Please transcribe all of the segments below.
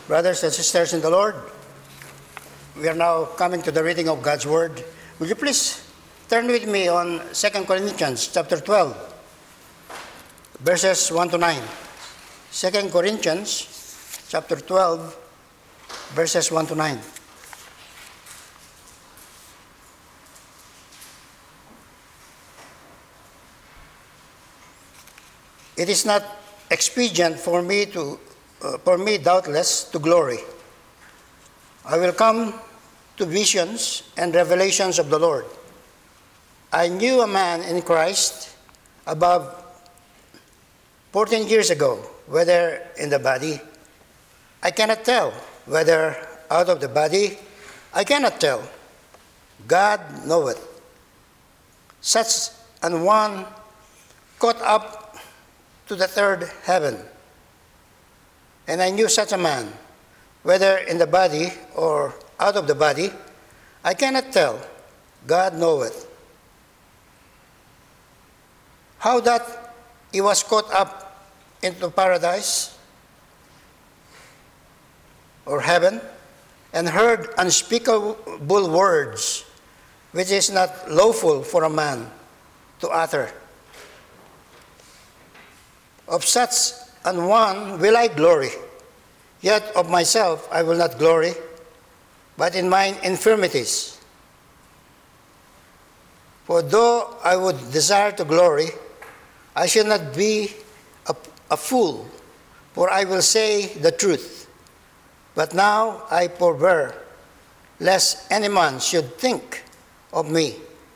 Brothers and sisters in the Lord, we are now coming to the reading of God's Word. Would you please turn with me on 2 Corinthians chapter 12, verses 1 to 9. 2 Corinthians chapter 12, verses 1 to 9. It is not expedient for me, doubtless, to glory. I will come to visions and revelations of the Lord. I knew a man in Christ above 14 years ago, whether in the body, I cannot tell. Whether out of the body, I cannot tell. God knoweth. Such an one caught up to the third heaven. And I knew such a man, whether in the body or out of the body, I cannot tell. God knoweth. How that he was caught up into paradise or heaven, and heard unspeakable words, which is not lawful for a man to utter. Of such an one will I glory, yet of myself I will not glory, but in mine infirmities. For though I would desire to glory, I shall not be a fool, for I will say the truth. But now I forbear, lest any man should think of me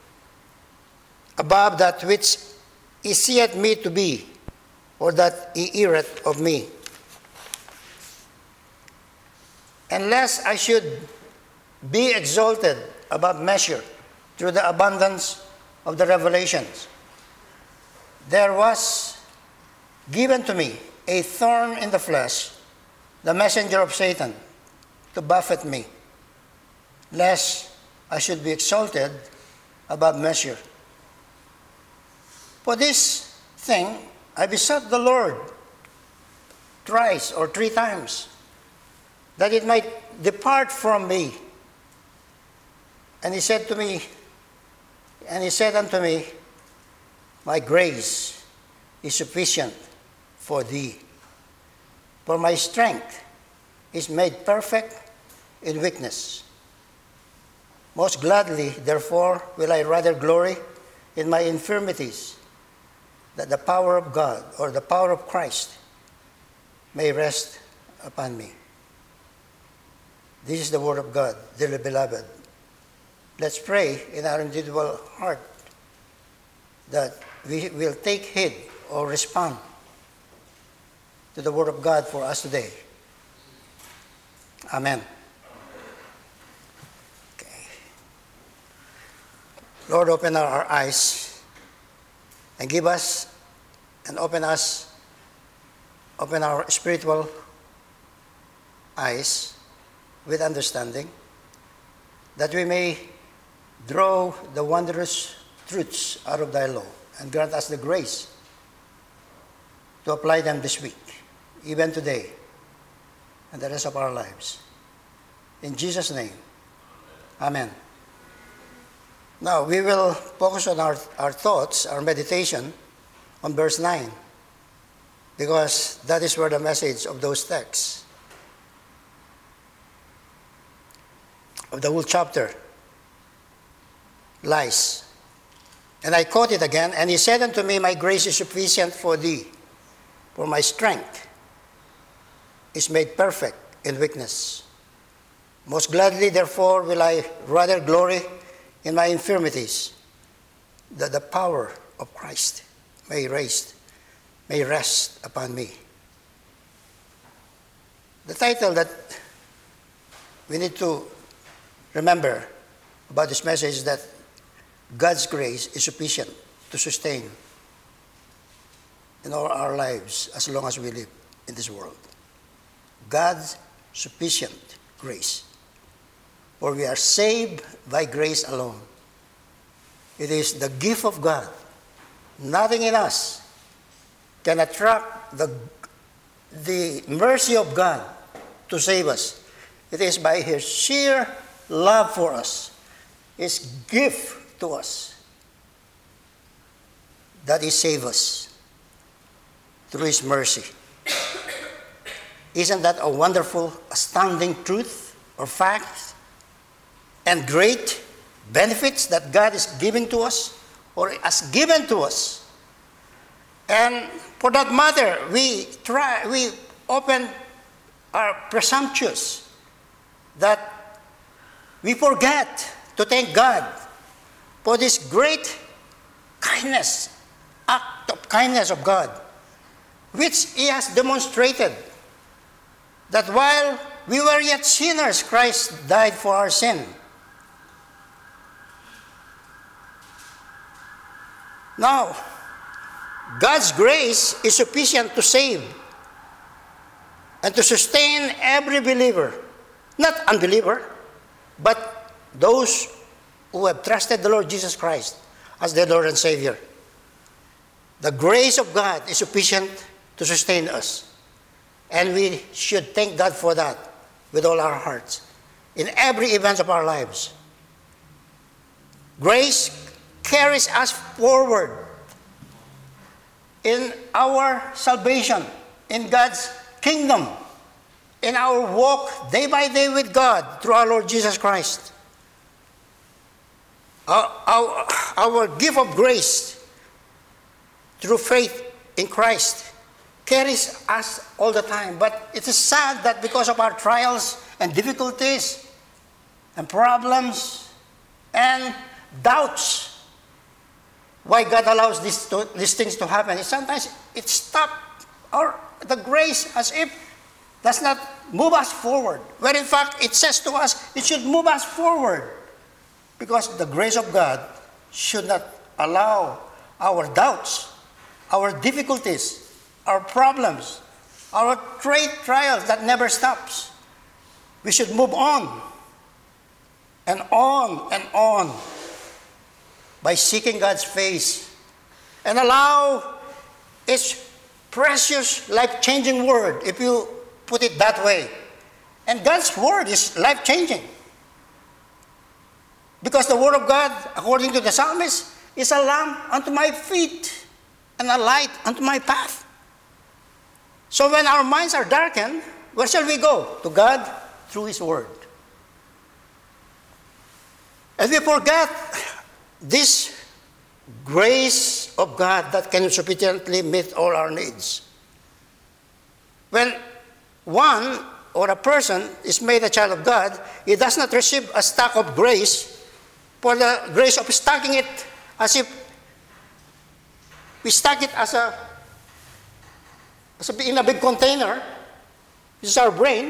above that which he seeth me to be, or that he heareth of me. And lest I should be exalted above measure through the abundance of the revelations, there was given to me a thorn in the flesh, the messenger of Satan, to buffet me, lest I should be exalted above measure. For this thing I besought the Lord thrice or 3 times, that it might depart from me. And he said unto me, my grace is sufficient for thee, for my strength is made perfect in weakness. Most gladly, therefore, will I rather glory in my infirmities, that the power of God, or the power of Christ, may rest upon me. This is the word of God, dearly beloved. Let's pray in our individual heart that we will take heed or respond to the word of God for us today. Amen. Okay. Lord, open our eyes and give us and open our spiritual eyes with understanding, that we may draw the wondrous truths out of thy law, and grant us the grace to apply them this week, even today, and the rest of our lives. In Jesus' name, amen. Now, we will focus on our thoughts, our meditation, on verse 9, because that is where the message of those texts, of the whole chapter, lies. And I quote it again, and he said unto me, my grace is sufficient for thee, for my strength is made perfect in weakness. Most gladly, therefore, will I rather glory in my infirmities, that the power of Christ may rest upon me. The title that we need to remember about this message is that God's grace is sufficient to sustain in all our lives as long as we live in this world. God's sufficient grace. For we are saved by grace alone. It is the gift of God. Nothing in us can attract the mercy of God to save us. It is by His sheer love for us, His gift to us, that He saved us through His mercy. Isn't that a wonderful, astounding truth or fact and great benefits that God is giving to us or has given to us? And for that matter, we often are presumptuous that we forget to thank God for this great kindness, act of kindness of God, which He has demonstrated that while we were yet sinners, Christ died for our sin. Now, God's grace is sufficient to save and to sustain every believer, not unbeliever, but those who have trusted the Lord Jesus Christ as their Lord and Savior. The grace of God is sufficient to sustain us. And we should thank God for that with all our hearts in every event of our lives. Grace carries us forward in our salvation, in God's kingdom, in our walk day by day with God through our Lord Jesus Christ. Our gift of grace through faith in Christ carries us all the time. But it is sad that because of our trials and difficulties and problems and doubts, why God allows these things to happen, sometimes it stops the grace as if does not move us forward. Where in fact it says to us, it should move us forward. Because the grace of God should not allow our doubts, our difficulties, our problems, our great trials that never stops. We should move on and on and on by seeking God's face and allow His precious, life-changing word, if you put it that way. And God's word is life-changing. Because the word of God, according to the psalmist, is a lamp unto my feet and a light unto my path. So when our minds are darkened, where shall we go? To God through His word. And we forget this grace of God that can sufficiently meet all our needs. When one or a person is made a child of God, he does not receive a stock of grace for the grace of stacking it as if we stack it as in a big container. This is our brain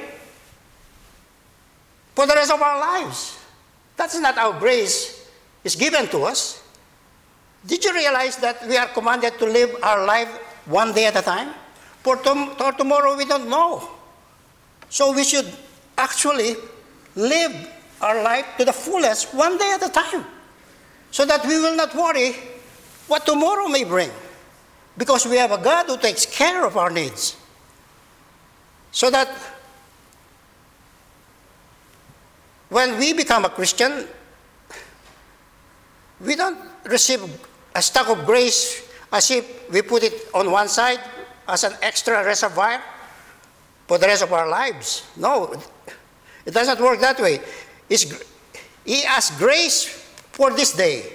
for the rest of our lives. That's not how grace is given to us. Did you realize that we are commanded to live our life one day at a time? For tomorrow we don't know. So we should actually live our life to the fullest one day at a time, so that we will not worry what tomorrow may bring, because we have a God who takes care of our needs. So that when we become a Christian, we don't receive a stock of grace as if we put it on one side as an extra reservoir for the rest of our lives. No, it does not work that way. He has grace for this day.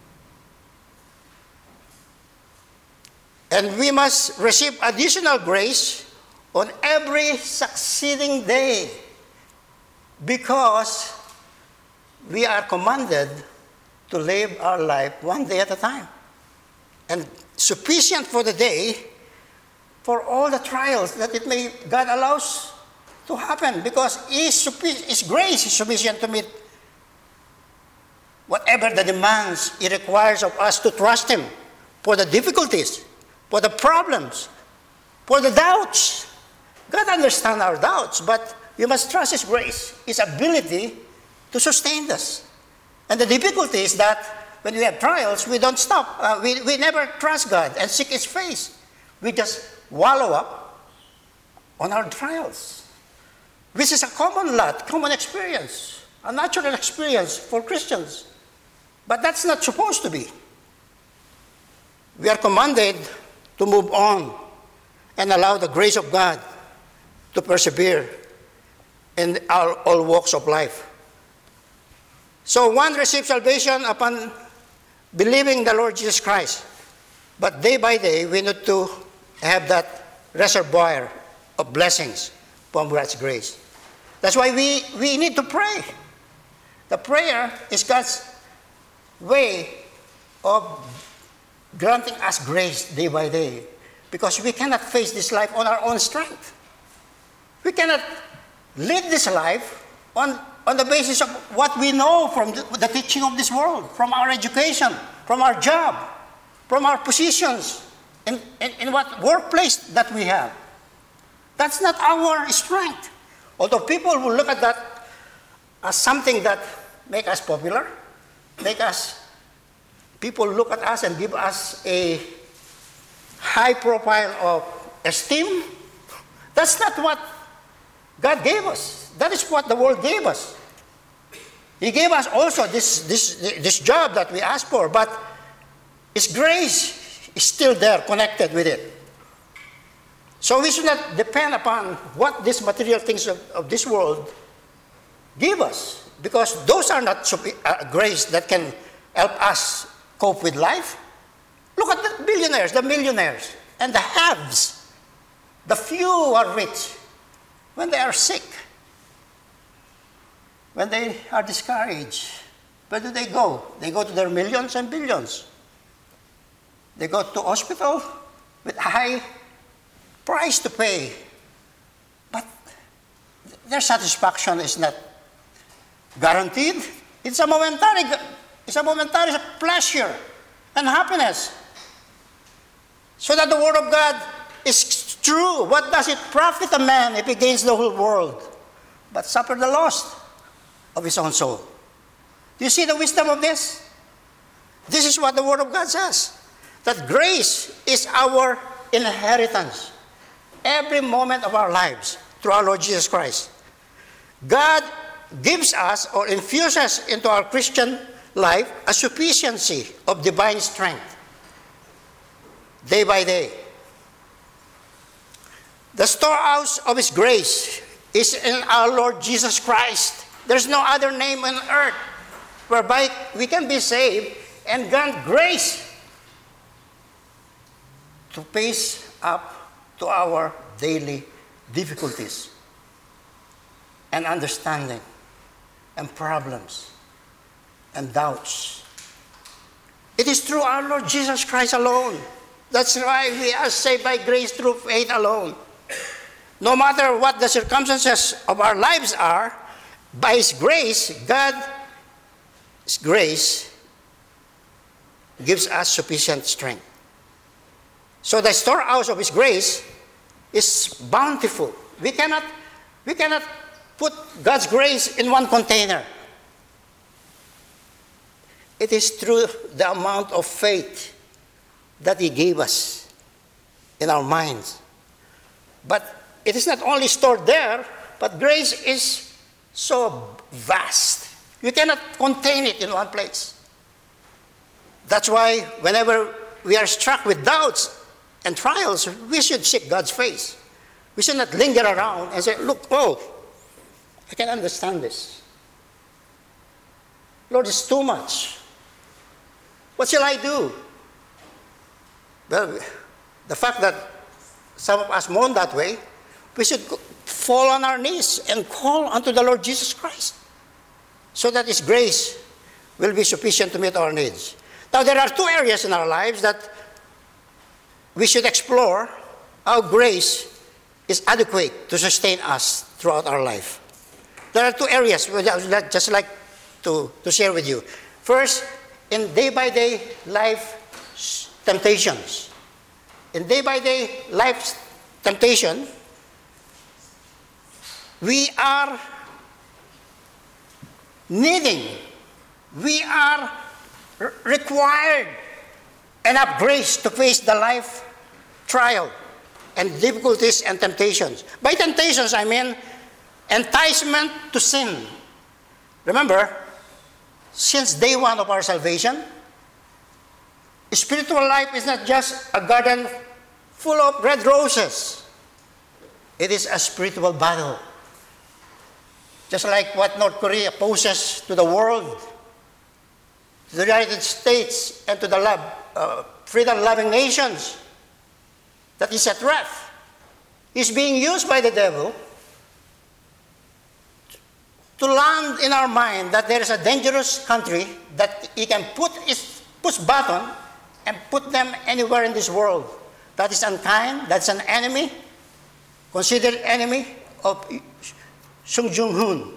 And we must receive additional grace on every succeeding day, because we are commanded to live our life one day at a time. And sufficient for the day for all the trials that God allows to happen, because His grace is sufficient to meet whatever the demands He requires of us to trust Him for the difficulties, for the problems, for the doubts. God understands our doubts, but we must trust His grace, His ability to sustain us. And the difficulty is that when we have trials, we don't stop. We never trust God and seek His face. We just wallow up on our trials. which is a common lot, common experience, a natural experience for Christians. But that's not supposed to be. We are commanded to move on and allow the grace of God to persevere in all walks of life. So one receives salvation upon believing the Lord Jesus Christ. But day by day, we need to have that reservoir of blessings from God's grace. That's why we need to pray. The prayer is God's way of granting us grace day by day, because we cannot face this life on our own strength. We cannot live this life on the basis of what we know from the teaching of this world, from our education, from our job, from our positions, in what workplace that we have. That's not our strength. Although people will look at that as something that make us popular, people look at us and give us a high profile of esteem. That's not what God gave us. That is what the world gave us. He gave us also this job that we asked for, but His grace is still there, connected with it. So we should not depend upon what these material things of this world give us, because those are not grace that can help us cope with life. Look at the billionaires, the millionaires, and the haves. The few are rich. When they are sick, when they are discouraged, where do they go? They go to their millions and billions. They go to hospital with a high price to pay. But their satisfaction is not guaranteed. It's a momentary pleasure and happiness. So that the Word of God is true. What does it profit a man if he gains the whole world, but suffer the loss of his own soul? Do you see the wisdom of this? This is what the Word of God says. That grace is our inheritance. Every moment of our lives through our Lord Jesus Christ. God gives us or infuses into our Christian life a sufficiency of divine strength day by day. The storehouse of His grace is in our Lord Jesus Christ. There's no other name on earth whereby we can be saved and grant grace to face up to our daily difficulties and understanding and problems and doubts. It is through our Lord Jesus Christ alone. That's why we are saved by grace through faith alone. No matter what the circumstances of our lives are, by His grace, God's grace gives us sufficient strength. So the storehouse of His grace is bountiful. We cannot put God's grace in one container. It is through the amount of faith that He gave us in our minds. But it is not only stored there, but grace is so vast. You cannot contain it in one place. That's why whenever we are struck with doubts and trials, we should seek God's face. We should not linger around and say, look, I can understand this. Lord, it's too much. What shall I do? Well, the fact that some of us mourn that way, we should fall on our knees and call unto the Lord Jesus Christ so that His grace will be sufficient to meet our needs. Now, there are two areas in our lives that we should explore how grace is adequate to sustain us throughout our life. There are two areas I would just like to share with you. First, in day-by-day life temptations. In day-by-day life temptation, we are required enough grace to face the life trial and difficulties and temptations. By temptations, I mean enticement to sin. Remember, since day one of our salvation, spiritual life is not just a garden full of red roses. It is a spiritual battle. Just like what North Korea poses to the world, to the United States, and to the freedom-loving nations that is at threat, is being used by the devil to land in our mind that there is a dangerous country that he can push button and put them anywhere in this world. That is unkind, that's an enemy, considered enemy of Sung Jung-hoon.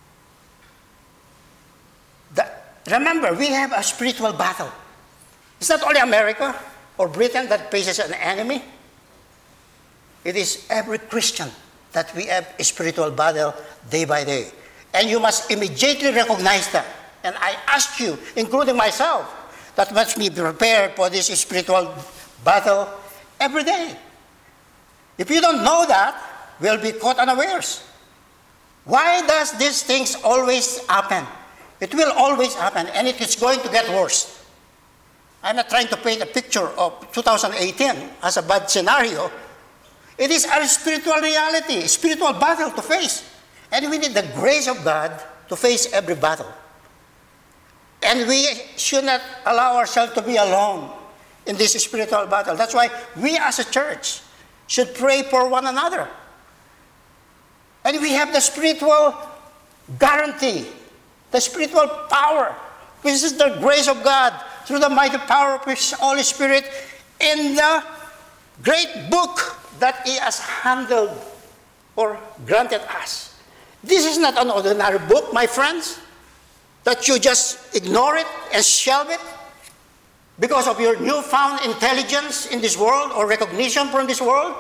Remember, we have a spiritual battle. It's not only America or Britain that faces an enemy. It is every Christian that we have a spiritual battle day by day. And you must immediately recognize that. And I ask you, including myself, that must be prepared for this spiritual battle every day. If you don't know that, we'll be caught unawares. Why does these things always happen? It will always happen, and it is going to get worse. I'm not trying to paint a picture of 2018 as a bad scenario. It is our spiritual reality, spiritual battle to face. And we need the grace of God to face every battle. And we should not allow ourselves to be alone in this spiritual battle. That's why we as a church should pray for one another. And we have the spiritual guarantee, the spiritual power, which is the grace of God through the mighty power of His Holy Spirit in the great book that He has handled or granted us. This is not an ordinary book, my friends, that you just ignore it and shelve it because of your newfound intelligence in this world or recognition from this world.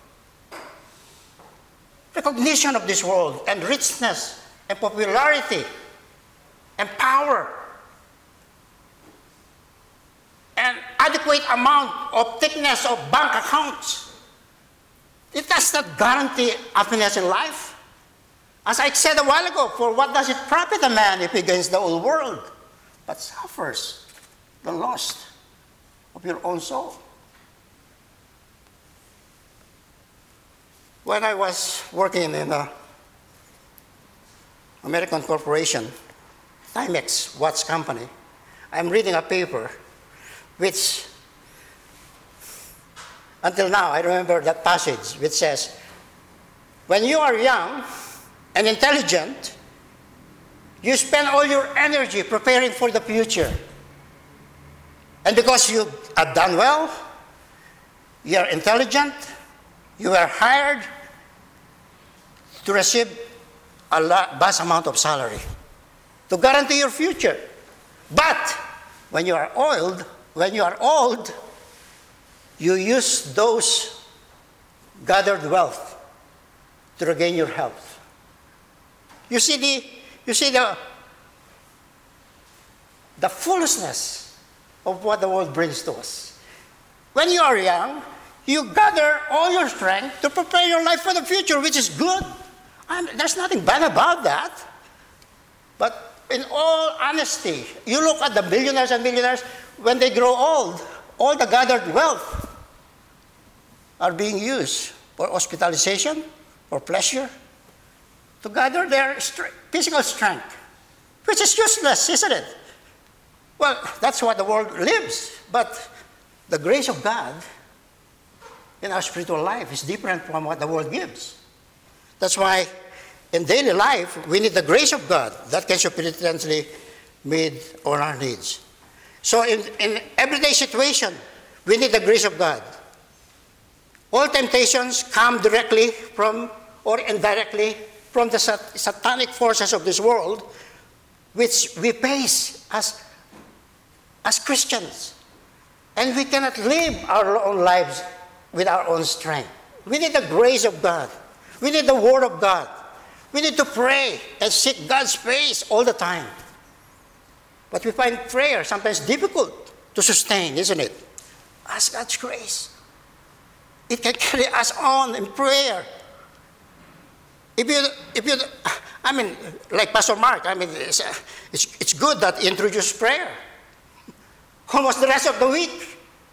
Recognition of this world and richness and popularity and power and adequate amount of thickness of bank accounts. It does not guarantee happiness in life. As I said a while ago, for what does it profit a man if he gains the whole world, but suffers the loss of your own soul? When I was working in an American corporation, Timex watch company, I'm reading a paper which, until now, I remember that passage which says, when you are young and intelligent, you spend all your energy preparing for the future. And because you have done well, you are intelligent, you are hired to receive a vast amount of salary to guarantee your future. But when you are old, you use those gathered wealth to regain your health. You see the foolishness of what the world brings to us. When you are young, you gather all your strength to prepare your life for the future, which is good. There's nothing bad about that. But in all honesty, you look at the billionaires and millionaires, when they grow old, all the gathered wealth are being used for hospitalization, for pleasure, to gather their physical strength, which is useless, isn't it? Well, that's what the world lives. But the grace of God in our spiritual life is different from what the world gives. That's why in daily life, we need the grace of God that can sufficiently meet all our needs. So in everyday situation, we need the grace of God. All temptations come directly from or indirectly from the satanic forces of this world, which we face as Christians. And we cannot live our own lives with our own strength. We need the grace of God. We need the Word of God. We need to pray and seek God's face all the time. But we find prayer sometimes difficult to sustain, isn't it? Ask God's grace. It can carry us on in prayer. if you, I mean, like Pastor Mark, I mean, it's good that he introduced prayer almost the rest of the week.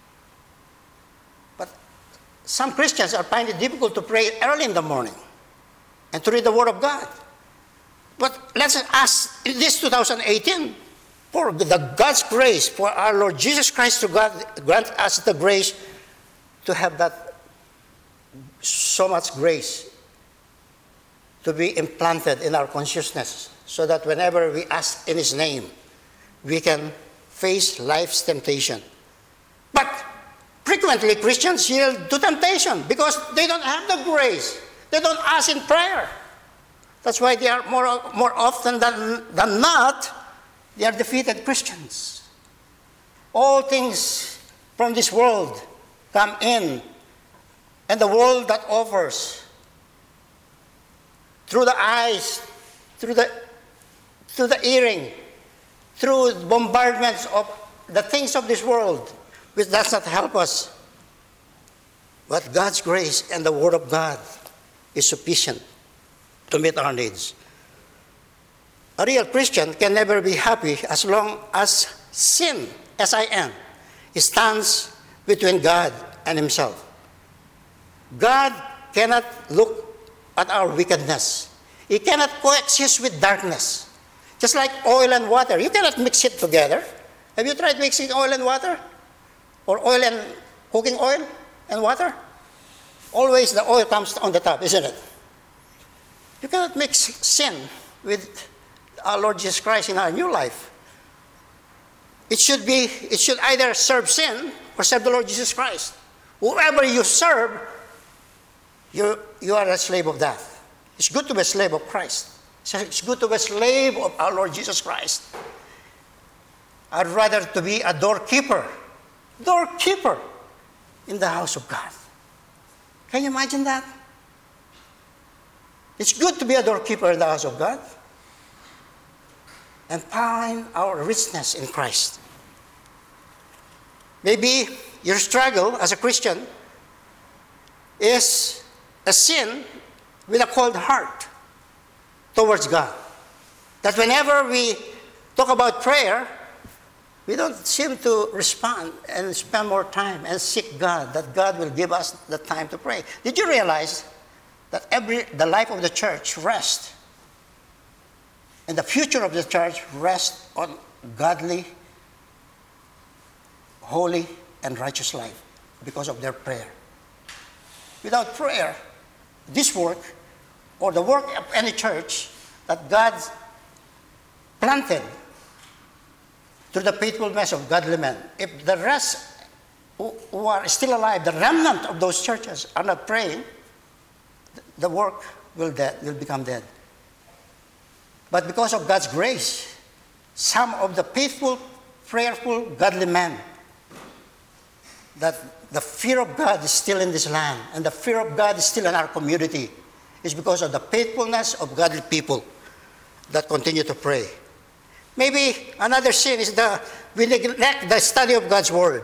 But some Christians are finding it difficult to pray early in the morning and to read the Word of God. But let's ask in this 2018 for the God's grace, for our Lord Jesus Christ to grant us the grace to have that so much grace to be implanted in our consciousness, so that whenever we ask in His name, we can face life's temptation. But frequently Christians yield to temptation because they don't have the grace. They don't ask in prayer. That's why they are more often than not, they are defeated Christians. All things from this world come in, and the world that offers through the eyes, through the hearing, through bombardments of the things of this world, which does not help us. But God's grace and the Word of God is sufficient to meet our needs. A real Christian can never be happy as long as sin, S-I-N, stands between God and himself. God cannot look at our wickedness. He cannot coexist with darkness. Just like oil and water. You cannot mix it together. Have you tried mixing oil and water? Or oil and cooking oil and water? Always the oil comes on the top, isn't it? You cannot mix sin with our Lord Jesus Christ in our new life. It should either serve sin or serve the Lord Jesus Christ. Whoever you serve, you are a slave of that. It's good to be a slave of Christ. It's good to be a slave of our Lord Jesus Christ. I'd rather to be a doorkeeper in the house of God. Can you imagine that? It's good to be a doorkeeper in the house of God and find our richness in Christ. Maybe your struggle as a Christian is a sin with a cold heart towards God. That whenever we talk about prayer, we don't seem to respond and spend more time and seek God, that God will give us the time to pray. Did you realize that the life of the church rests, and the future of the church rests on godly, holy, and righteous life because of their prayer? Without prayer, this work, or the work of any church that God planted through the faithfulness of godly men, if the rest who are still alive, the remnant of those churches, are not praying, the work will become dead. But because of God's grace, some of the faithful, prayerful, godly men, that the fear of God is still in this land, and the fear of God is still in our community, is because of the faithfulness of godly people that continue to pray. Maybe another sin is we neglect the study of God's Word.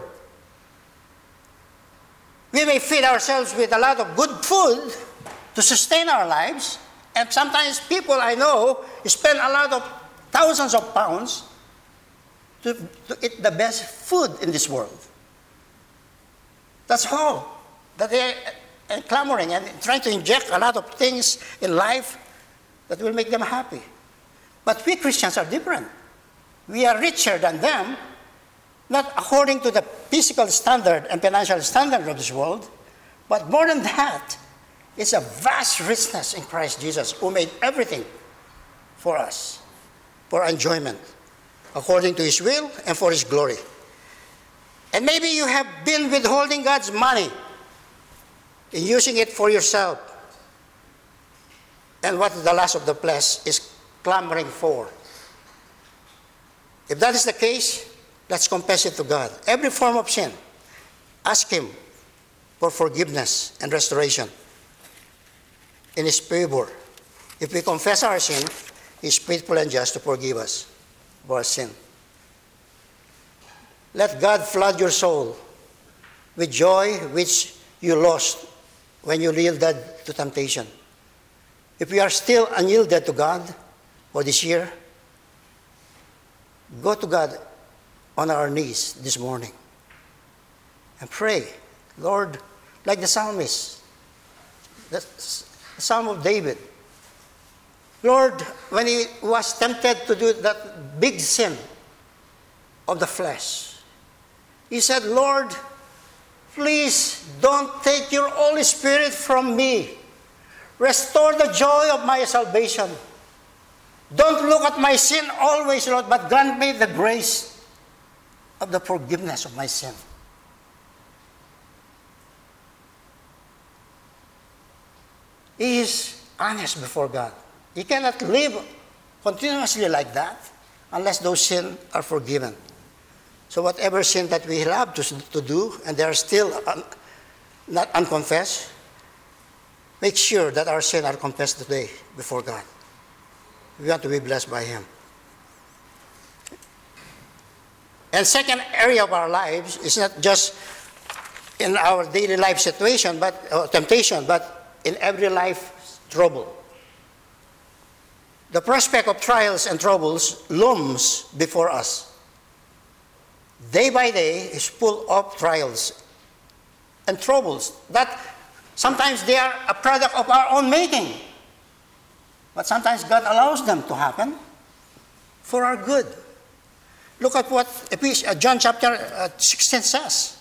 We may feed ourselves with a lot of good food to sustain our lives, and sometimes people I know spend a lot of thousands of pounds to eat the best food in this world. That's all. That they are clamoring and trying to inject a lot of things in life that will make them happy. But we Christians are different. We are richer than them, not according to the physical standard and financial standard of this world, but more than that, it's a vast richness in Christ Jesus, who made everything for us, for enjoyment, according to His will and for His glory. And maybe you have been withholding God's money and using it for yourself. And what the lust of the flesh is clamoring for. If that is the case, let's confess it to God. Every form of sin, ask Him for forgiveness and restoration in His favor. If we confess our sin, He is faithful and just to forgive us of our sin. Let God flood your soul with joy which you lost when you yielded to temptation. If we are still unyielded to God for this year, go to God on our knees this morning and pray, Lord, like the psalmist, the Psalm of David. Lord, when he was tempted to do that big sin of the flesh, he said, Lord, please don't take your Holy Spirit from me. Restore the joy of my salvation. Don't look at my sin always, Lord, but grant me the grace of the forgiveness of my sin. He is honest before God. He cannot live continuously like that unless those sins are forgiven. So whatever sin that we have to do, and they are still not unconfessed, make sure that our sins are confessed today before God. We want to be blessed by Him. And second area of our lives is not just in our daily life situation, but temptation, but in every life trouble. The prospect of trials and troubles looms before us. Day by day is full of trials and troubles that sometimes they are a product of our own making. But sometimes God allows them to happen for our good. Look at what John chapter 16 says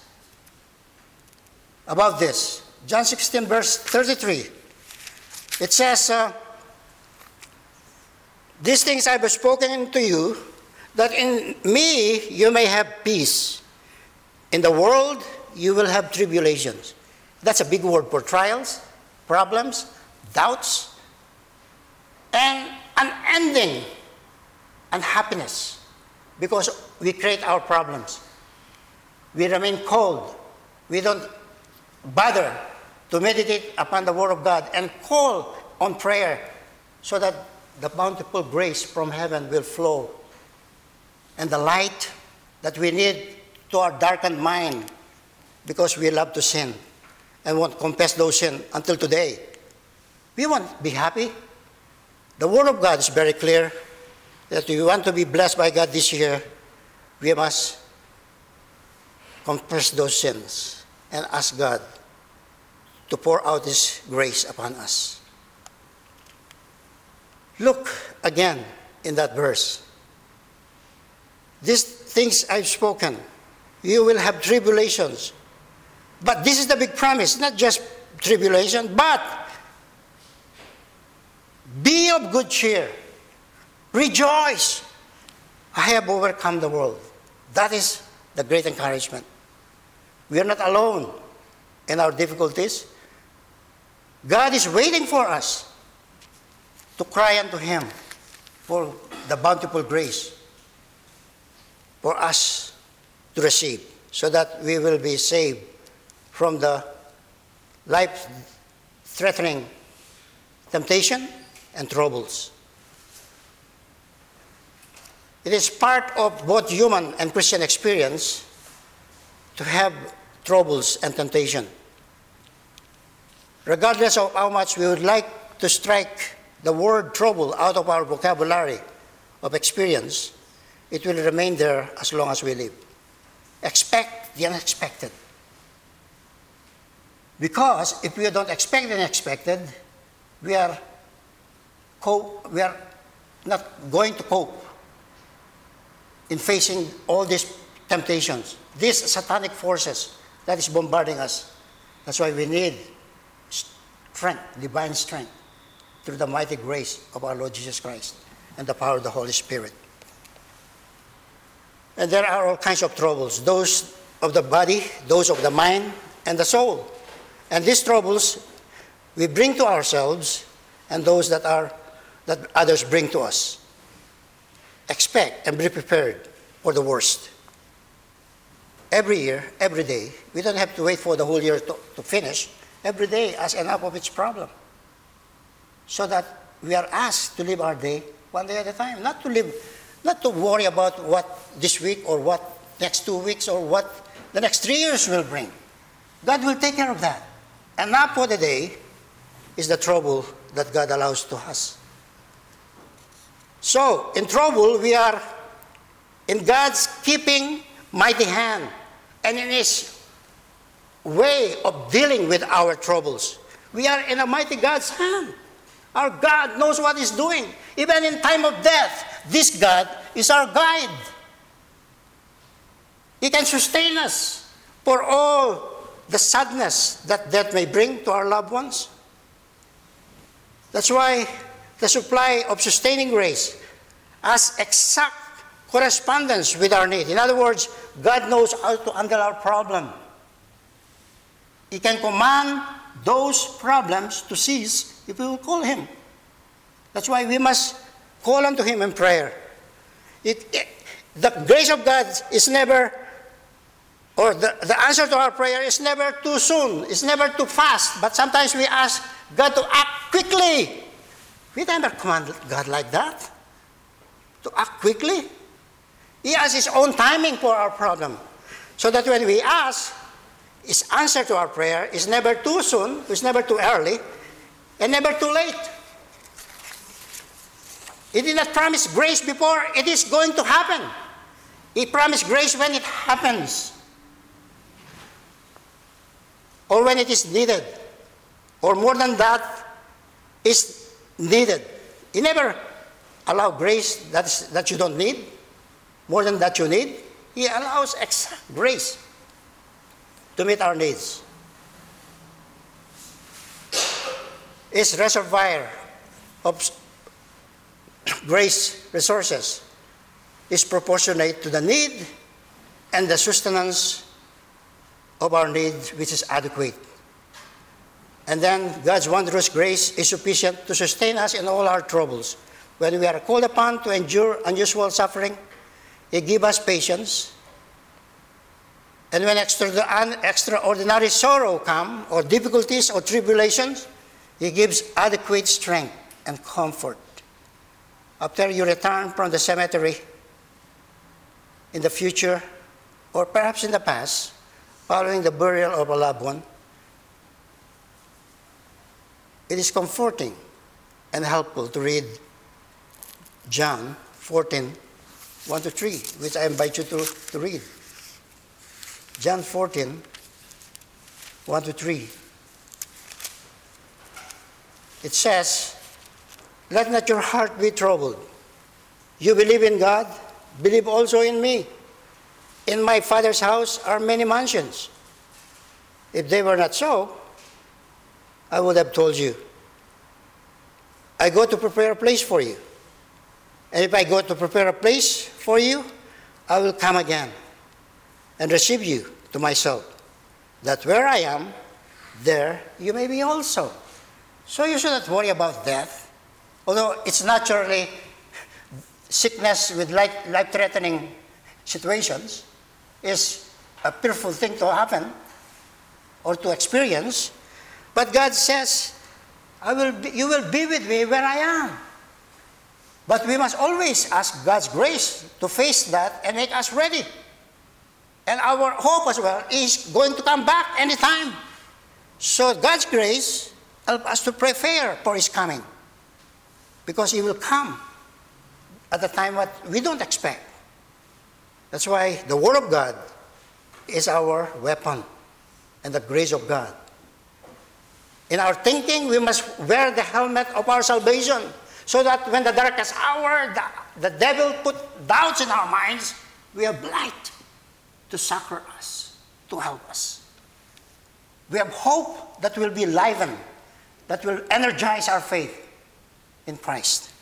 about this. John 16 verse 33. It says, these things I have spoken to you, that in me you may have peace. In the world you will have tribulations. That's a big word for trials, problems, doubts, and unending unhappiness, because we create our problems. We remain cold. We don't bother to meditate upon the Word of God and call on prayer so that the bountiful grace from heaven will flow and the light that we need to our darkened mind, because we love to sin and won't confess those sins until today. We won't be happy. The Word of God is very clear that if we want to be blessed by God this year, we must confess those sins and ask God to pour out His grace upon us. Look again in that verse. These things I've spoken, you will have tribulations. But this is the big promise, not just tribulation, but be of good cheer. Rejoice. I have overcome the world. That is the great encouragement. We are not alone in our difficulties. God is waiting for us to cry unto Him for the bountiful grace for us to receive, so that we will be saved from the life-threatening temptation and troubles. It is part of both human and Christian experience to have troubles and temptation. Regardless of how much we would like to strike the word trouble out of our vocabulary of experience, it will remain there as long as we live. Expect the unexpected. Because if we don't expect the unexpected, we are not going to cope in facing all these temptations, these satanic forces that is bombarding us. That's why we need strength, divine strength, through the mighty grace of our Lord Jesus Christ and the power of the Holy Spirit. And there are all kinds of troubles, those of the body, those of the mind, and the soul. And these troubles we bring to ourselves, and those that others bring to us. Expect and be prepared for the worst. Every year, every day, we don't have to wait for the whole year to finish. Every day has enough of its problem. So that we are asked to live our day one day at a time, not to worry about what this week or what next 2 weeks or what the next 3 years will bring. God will take care of that. Enough for the day is the trouble that God allows to us. So, in trouble, we are in God's keeping mighty hand and in His way of dealing with our troubles. We are in a mighty God's hand. Our God knows what He's doing. Even in time of death, this God is our guide. He can sustain us for all the sadness that death may bring to our loved ones. That's why the supply of sustaining grace has exact correspondence with our need. In other words, God knows how to handle our problem. He can command those problems to cease if we will call Him. That's why we must call unto Him in prayer. The grace of God is never, or the answer to our prayer is never too soon. It's never too fast. But sometimes we ask God to act quickly. We never command God like that, to act quickly. He has His own timing for our problem. So that when we ask, His answer to our prayer is never too soon, it's never too early, and never too late. He did not promise grace before it is going to happen. He promised grace when it happens, or when it is needed, or more than that is needed. He never allows grace that you don't need, more than that you need. He allows exact grace to meet our needs. His reservoir of grace resources is proportionate to the need and the sustenance of our needs, which is adequate. And then God's wondrous grace is sufficient to sustain us in all our troubles. When we are called upon to endure unusual suffering, He gives us patience. And when extraordinary sorrow comes, or difficulties or tribulations, He gives adequate strength and comfort. After you return from the cemetery in the future, or perhaps in the past, following the burial of a loved one, it is comforting and helpful to read John 14, 1-3, which I invite you to read. John 14, 1-3. It says, "Let not your heart be troubled. You believe in God, believe also in me. In my Father's house are many mansions. If they were not so, I would have told you. I go to prepare a place for you. And if I go to prepare a place for you, I will come again and receive you to myself, that where I am, there you may be also." So you should not worry about death, although it's naturally sickness with life-threatening situations is a fearful thing to happen or to experience. But God says, you will be with me where I am. But we must always ask God's grace to face that and make us ready. And our hope as well is going to come back anytime. So God's grace helps us to prepare for His coming, because He will come at the time what we don't expect. That's why the Word of God is our weapon, and the grace of God. In our thinking, we must wear the helmet of our salvation, so that when the darkest hour, the devil put doubts in our minds, we have light to succor us, to help us. We have hope that will be livened, that will energize our faith in Christ.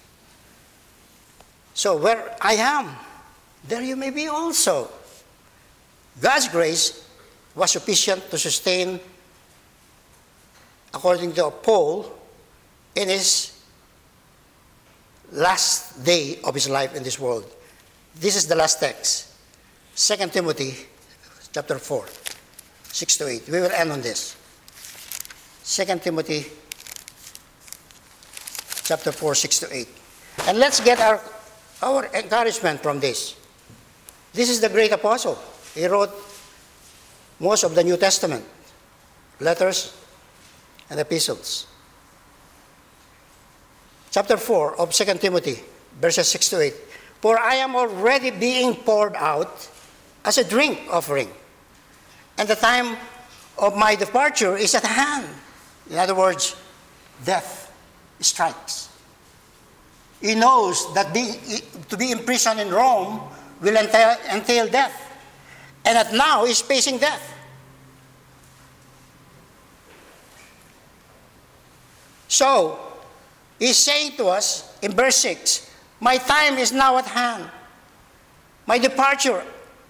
So where I am, there you may be also. God's grace was sufficient to sustain, according to Paul, in his last day of his life in this world. This is the last text. 2 Timothy chapter 4, 6-8. We will end on this. 2 Timothy chapter 4, 6-8. And let's get our encouragement from this. This is the great apostle. He wrote most of the New Testament, letters and epistles. chapter 4 of 2 Timothy, verses 6 to 8. For I am already being poured out as a drink offering, and the time of my departure is at hand. In other words, death strikes. He knows that to be imprisoned in Rome will entail death. And that now he's facing death. So, he's saying to us in verse 6, my time is now at hand. My departure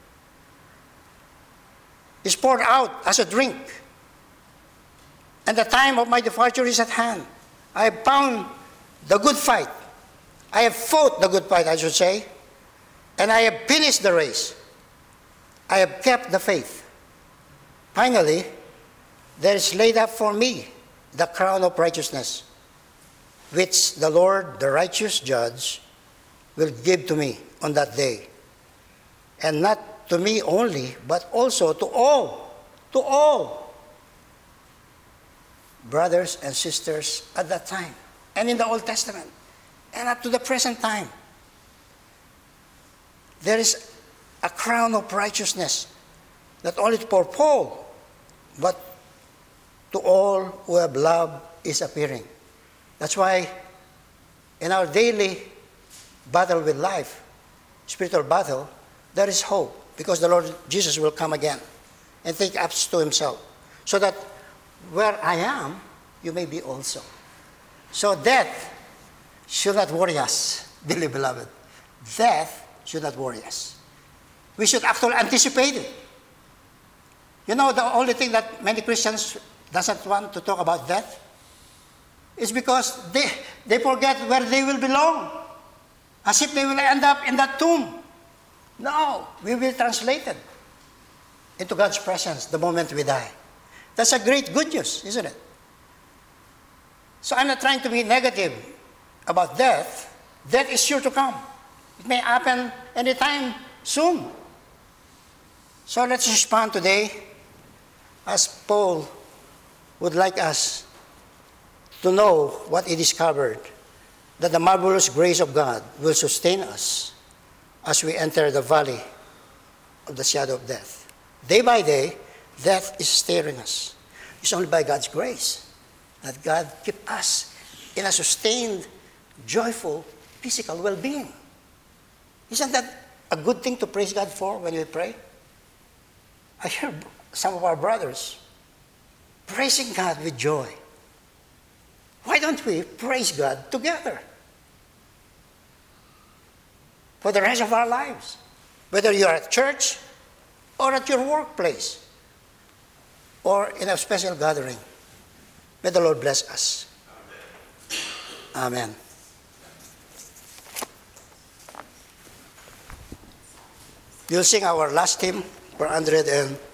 is poured out as a drink. And the time of my departure is at hand. I have found the good fight. I have fought the good fight, I should say. And I have finished the race. I have kept the faith. Finally, there is laid up for me the crown of righteousness, which the Lord, the righteous judge, will give to me on that day. And not to me only, but also to all brothers and sisters at that time, and in the Old Testament, and up to the present time. There is a crown of righteousness, not only for Paul, but to all who have loved is appearing. That's why in our daily battle with life, spiritual battle, there is hope, because the Lord Jesus will come again and take us to himself, so that where I am, you may be also. So death should not worry us, dearly beloved. Death should not worry us. We should actually anticipate it. You know, the only thing that many Christians doesn't want to talk about death is because they forget where they will belong, as if they will end up in that tomb. No, we will be translated into God's presence the moment we die. That's a great good news, isn't it? So I'm not trying to be negative about death. Death is sure to come. It may happen anytime soon. So let's respond today as Paul would like us to know what he discovered, that the marvelous grace of God will sustain us as we enter the valley of the shadow of death. Day by day, death is staring us. It's only by God's grace that God keeps us in a sustained, joyful, physical well-being. Isn't that a good thing to praise God for when we pray? I hear some of our brothers praising God with joy. Why don't we praise God together for the rest of our lives? Whether you're at church or at your workplace or in a special gathering. May the Lord bless us. Amen. We'll sing our last hymn, 410.